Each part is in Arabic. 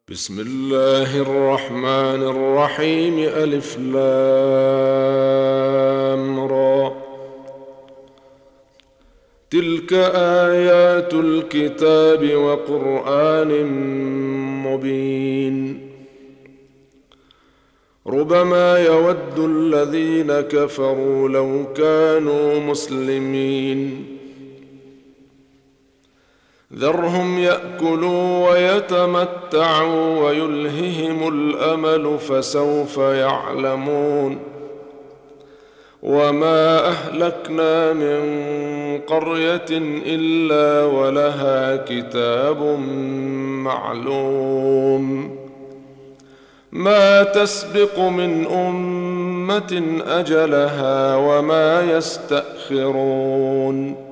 بسم الله الرحمن الرحيم. ألف لام را. تلك آيات الكتاب وقرآن مبين. ربما يود الذين كفروا لو كانوا مسلمين. ذرهم يأكلوا ويتمتعوا ويلههم الأمل فسوف يعلمون. وما أهلكنا من قرية إلا ولها كتاب معلوم. ما تسبق من أمة أجلها وما يستأخرون.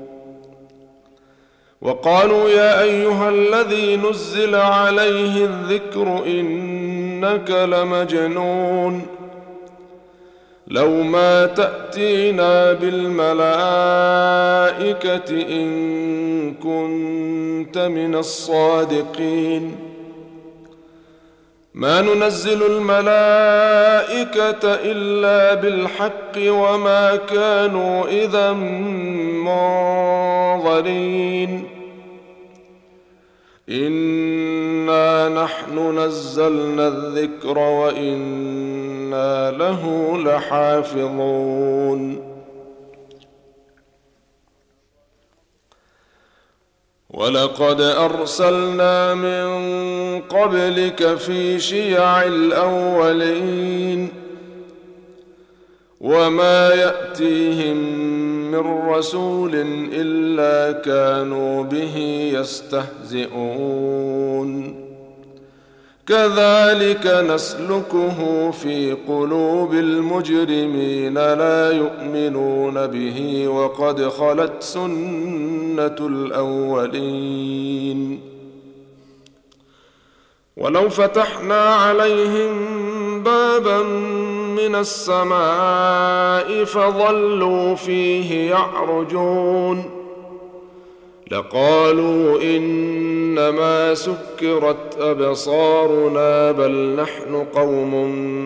وقالوا يا أيها الذي نزل عليه الذكر إنك لمجنون. لو ما تأتينا بالملائكة إن كنت من الصادقين. ما ننزل الملائكة إلا بالحق وما كانوا إذا منظرين. إنا نحن نزلنا الذكر وإنا له لحافظون. ولقد أرسلنا من قبلك في شيع الأولين وما يأتيهم من رسول إلا كانوا به يستهزئون. كذلك نسلكه في قلوب المجرمين لا يؤمنون به وقد خلت سنة الأولين. ولو فتحنا عليهم بابا من السماء فظلوا فيه يعرجون لقالوا إنما سكرت أبصارنا بل نحن قوم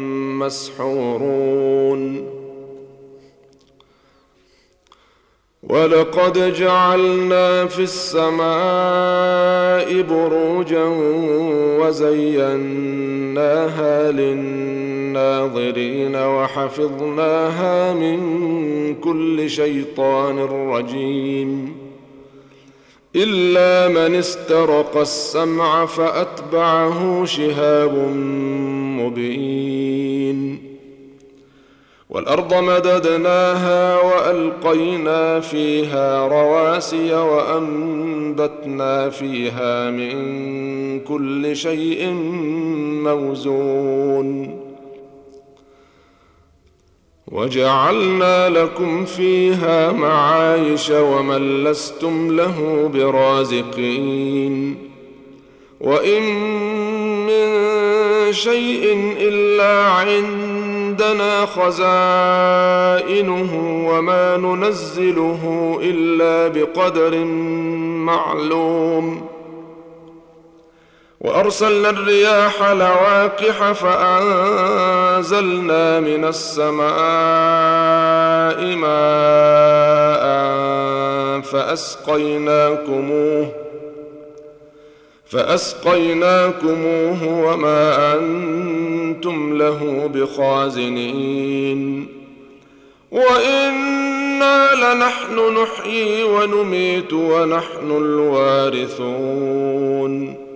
مسحورون. ولقد جعلنا في السماء بروجا وزيناها للناظرين وحفظناها من كل شيطان رجيم إلا من استرق السمع فأتبعه شهاب مبين. والأرض مددناها وألقينا فيها رواسي وأنبتنا فيها من كل شيء موزون. وجعلنا لكم فيها معايش ومن لستم له برازقين. وإن من شيء إلا عندنا خزائنه وما ننزله إلا بقدر معلوم. وأرسلنا الرياح لواقح فأنزلنا من السماء ماء فأسقيناكموه وما أنتم له بخازنين. وإنا لنحن نحيي ونميت ونحن الوارثون.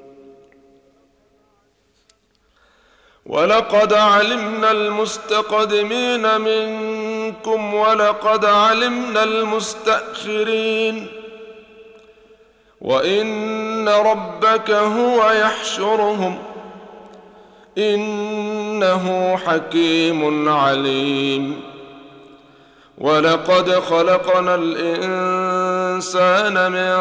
ولقد علمنا المستقدمين منكم ولقد علمنا المستأخرين. وإن ربك هو يحشرهم إنه حكيم عليم. ولقد خلقنا الإنسان من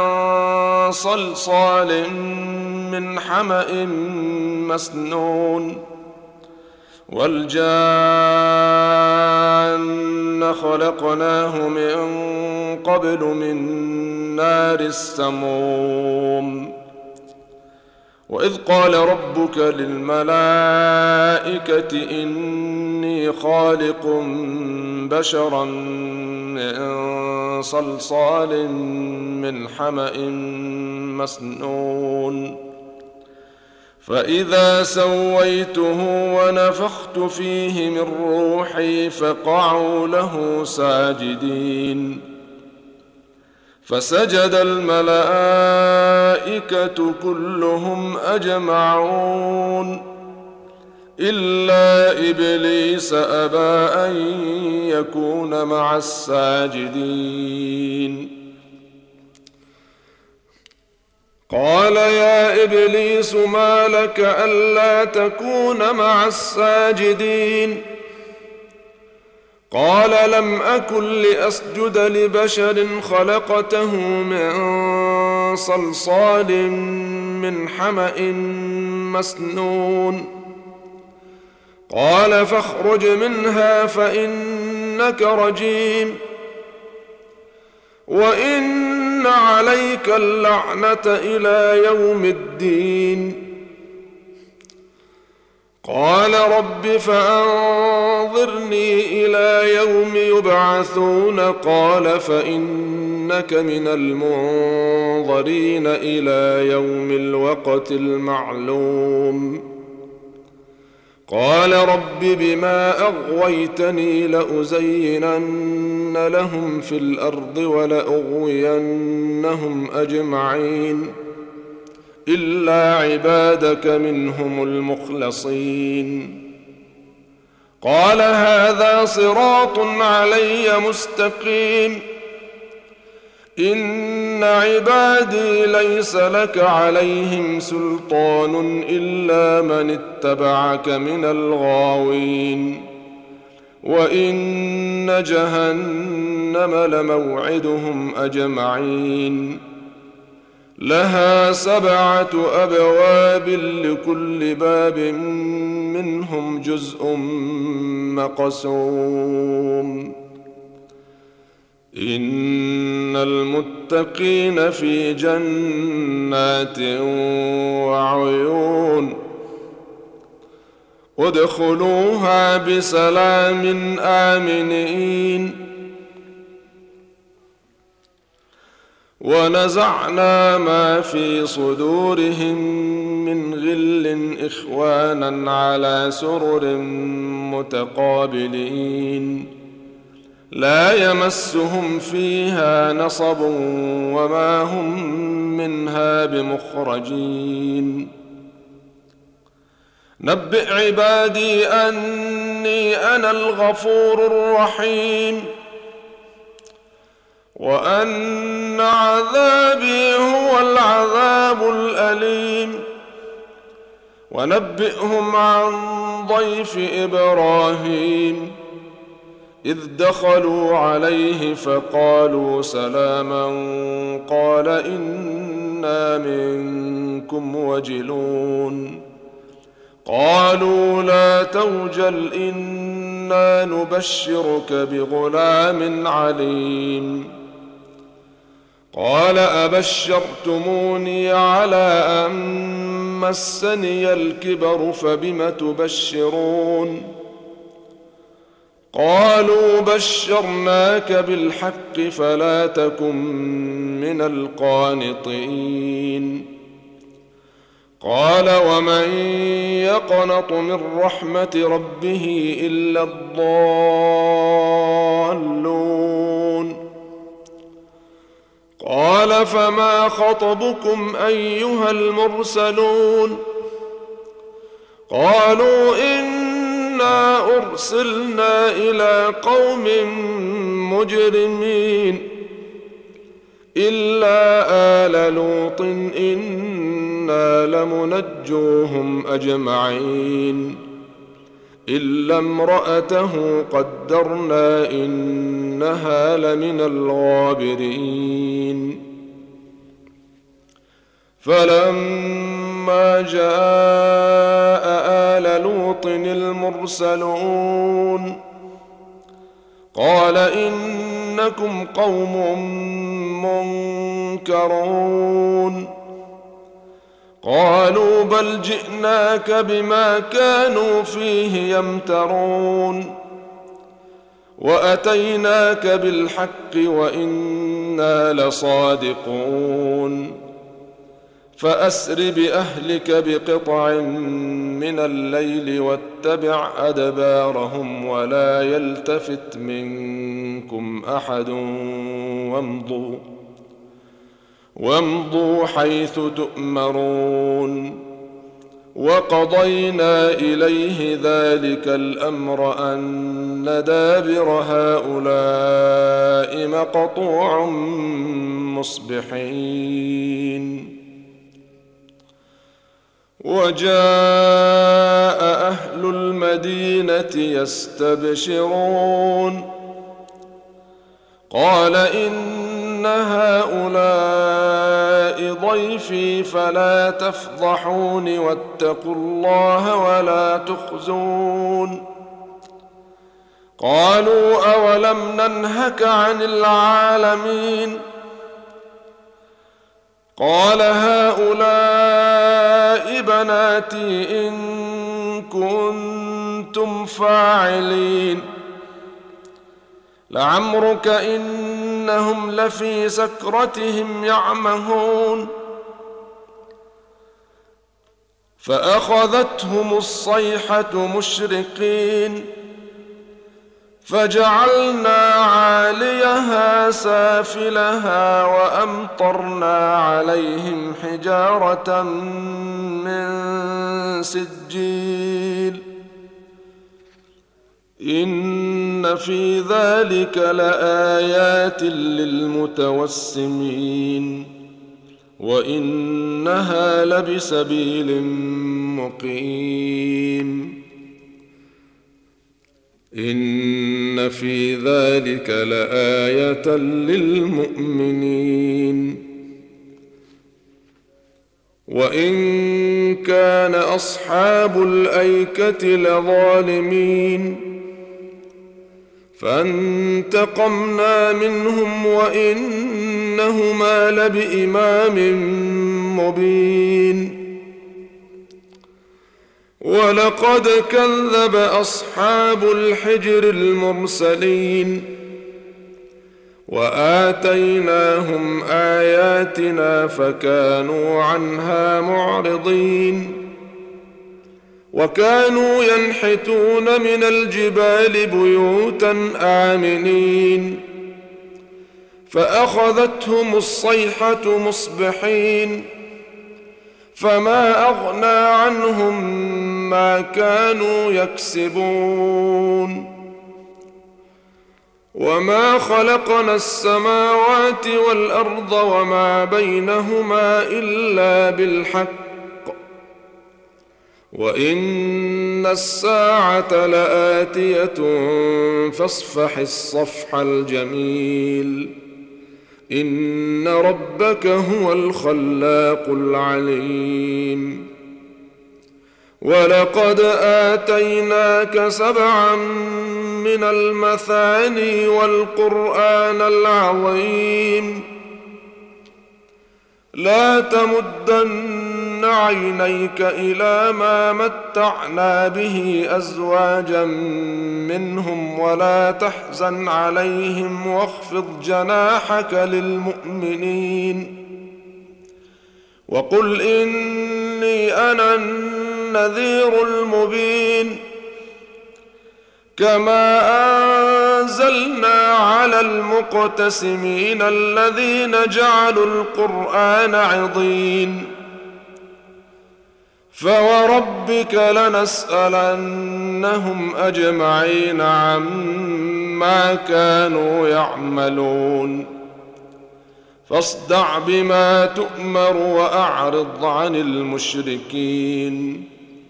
صلصال من حمأ مسنون. والجان خلقناه من قبل من نار السموم. وإذ قال ربك للملائكة إني خالق بشرا من صلصال من حمأ مسنون فإذا سويته ونفخت فيه من روحي فقعوا له ساجدين فسجد الملائكة كلهم أجمعون إلا إبليس أبى أن يكون مع الساجدين قال يا إبليس ما لك ألا تكون مع الساجدين قال لم أكن لأسجد لبشر خلقته من صلصال من حمأ مسنون قال فاخرج منها فإنك رجيم وإن عليك اللعنة إلى يوم الدين قال رب فأنظرني إلى يوم يبعثون قال فإنك من المنظرين إلى يوم الوقت المعلوم قال رب بما أغويتني لأزينن لهم في الأرض ولأغوينهم أجمعين إلا عبادك منهم المخلصين قال هذا صراط علي مستقيم إن عبادي ليس لك عليهم سلطان إلا من اتبعك من الغاوين وإن جهنم لموعدهم أجمعين لها 7 أبواب لكل باب منهم جزء مقسوم إن المتقين في جنات وعيون ادخلوها بسلام آمنين ونزعنا ما في صدورهم من غل إخوانا على سرر متقابلين لا يمسهم فيها نصب وما هم منها بمخرجين نبئ عبادي أني أنا الغفور الرحيم وأن عذابي هو العذاب الأليم ونبئهم عن ضيف إبراهيم إذ دخلوا عليه فقالوا سلاما قال إنا منكم وجلون قالوا لا توجل إنا نبشرك بغلام عليم قال أبشرتموني على أن مسني الكبر فبم تبشرون قالوا بشرناك بالحق فلا تكن من القانطين قال ومن يقنط من رحمة ربه إلا الضالون قال فما خطبكم أيها المرسلون قالوا إنا أرسلنا إلى قوم مجرمين إلا آل لوط إنا لمنجوهم أجمعين إلا امرأته قدرنا إنها لمن الغابرين فلما جاء آل لوط المرسلون قال إنكم قوم منكرون قالوا بل جئناك بما كانوا فيه يمترون وأتيناك بالحق وإنا لصادقون فأسر بأهلك بقطع من الليل واتبع أدبارهم ولا يلتفت منكم أحد وامضوا حيث تؤمرون وقضينا إليه ذلك الأمر أن دابر هؤلاء مقطوع مصبحين وجاء أهل المدينة يستبشرون قال إن هؤلاء ضيفي فلا تفضحون واتقوا الله ولا تخزون قالوا أولم ننهك عن العالمين قال هؤلاء بناتي إن كنتم فاعلين لعمرك إنهم لفي سكرتهم يعمهون فأخذتهم الصيحة مشرقين فجعلنا عاليها سافلها وأمطرنا عليهم حجارة من سجيل إن في ذلك لآيات للمتوسمين وإنها لبسبيل مقيم إن في ذلك لآية للمؤمنين وإن كان أصحاب الأيكة لظالمين فانتقمنا منهم وإنهما لبإمام مبين ولقد كذب أصحاب الحجر المرسلين وآتيناهم آياتنا فكانوا عنها معرضين وكانوا ينحتون من الجبال بيوتا آمنين فأخذتهم الصيحة مصبحين فما أغنى عنهم ما كانوا يكسبون وما خلقنا السماوات والأرض وما بينهما إلا بالحق وإن الساعة لآتية فاصفح الصفح الجميل إن ربك هو الخلاق العليم ولقد آتيناك 7 من المثاني والقرآن العظيم لا تمدن عينيك إلى ما متعنا به أزواجا منهم ولا تحزن عليهم واخفض جناحك للمؤمنين وقل إني أنا النذير المبين كما أنزلنا على المقتسمين الذين جعلوا القرآن عضين فوربك لنسألنهم أجمعين عما كانوا يعملون فاصدع بما تؤمر وأعرض عن المشركين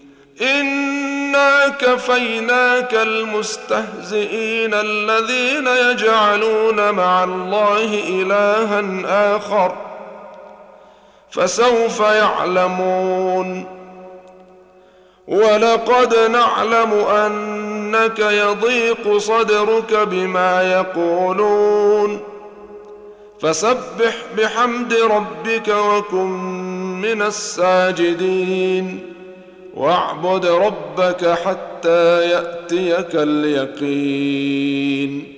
إنا كفيناك المستهزئين الذين يجعلون مع الله إلها آخر فسوف يعلمون ولقد نعلم أنك يضيق صدرك بما يقولون فسبح بحمد ربك وكن من الساجدين واعبد ربك حتى يأتيك اليقين